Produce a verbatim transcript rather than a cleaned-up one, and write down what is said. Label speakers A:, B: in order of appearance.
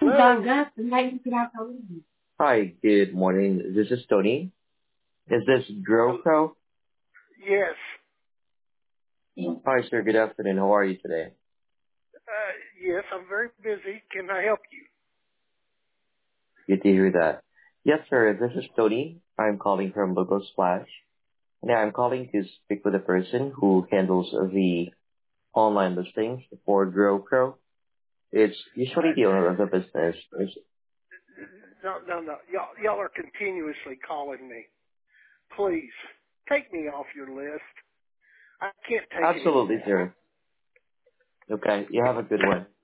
A: Hello?
B: Hi, good morning. This is Tony. Is this Grow Pro?
A: Yes.
B: Hi, sir. Good afternoon. How are you today?
A: Uh, yes, I'm very busy. Can I help you?
B: Good to hear that. Yes, sir. This is Tony. I'm calling from Logo Splash. And I'm calling to speak with the person who handles the online listings for Grow Pro. It's usually the
A: Uh,
B: owner of the business. It's
A: no, no, no. Y'all, y'all are continuously calling me. Please, take me off your list. I can't take it
B: absolutely,
A: anymore.
B: sir. Okay. You have a good one.